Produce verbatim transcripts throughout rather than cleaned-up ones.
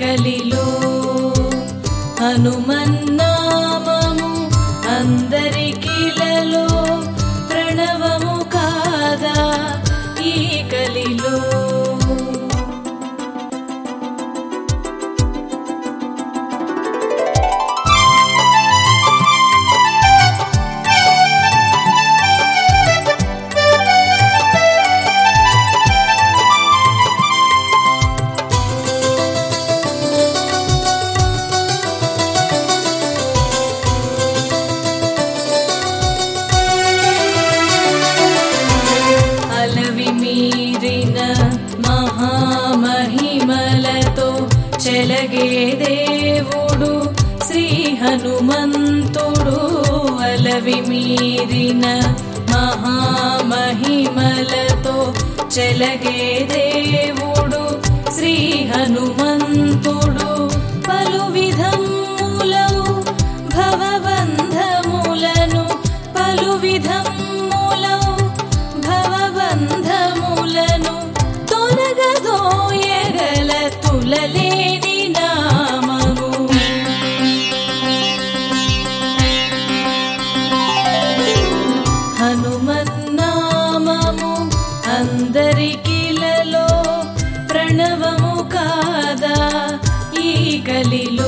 కలిలో హనుమన్నామము అందరికిలలో ప్రణవము కాదా ఈ కలిలో. మహామహిమలతో చెలగే దేవుడు శ్రీ హనుమంతుడు. అలవి మీరిన మహామహిమలతో చెలగే దేవుడు శ్రీ హనుమంతుడు. పలు విధములవు భవబంధములను పలు విధములవు భవబంధములను తొలగదోయగల తులలేని నామము. హనుమన్నామము అందరికిలలో ప్రణవము కాదా ఈ కలిలో.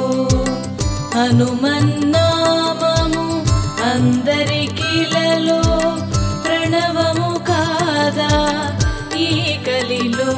హనుమన్నామము అందరికిలలో ప్రణవము కాదా ఈ కలిలో.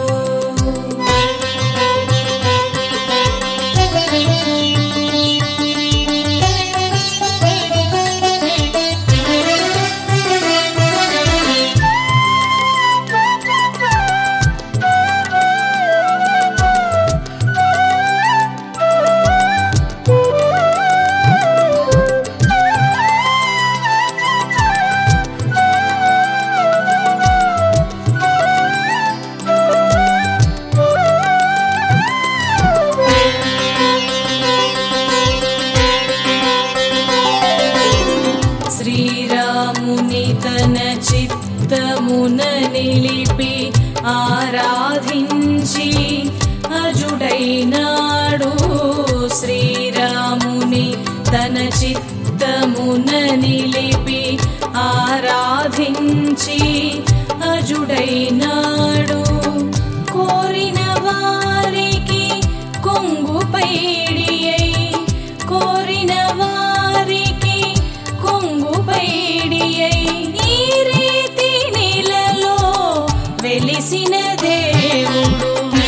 శ్రీరాముని తన చిత్తమున నిలిపి ఆరాధించి అజుడైనాడు. శ్రీరాముని తన చిత్తమున నిలిపి ఆరాధించి అజుడైనాడు. కోరిన వారికి కొంగు పైడియై కోరిన వారికి కొంగు పైడియై ఈ రీతి నీలలో వెలిసిన దేవుడు.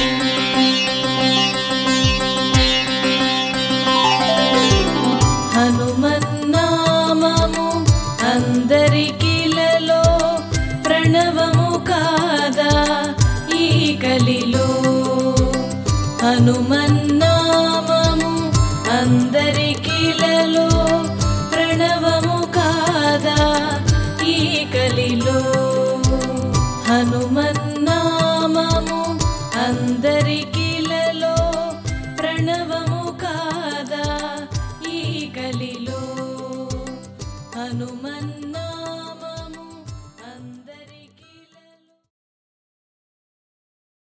హనుమన్నామము అందరికిలలో ప్రణవము కాదా ఈ కలిలో. హనుమన్నామము అందరికిలలో ప్రణవము కాదా ఈ కలిలో. హనుమన్నామము అందరికిలలో ప్రణవము కాదా ఈ కలిలో. హనుమన్